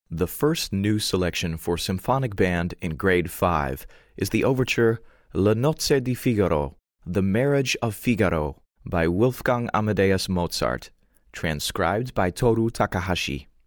The first new selection for symphonic band in Grade 5 is the overture Le Nozze di Figaro, The Marriage of Figaro, by Wolfgang Amadeus Mozart, transcribed by Toru Takahashi.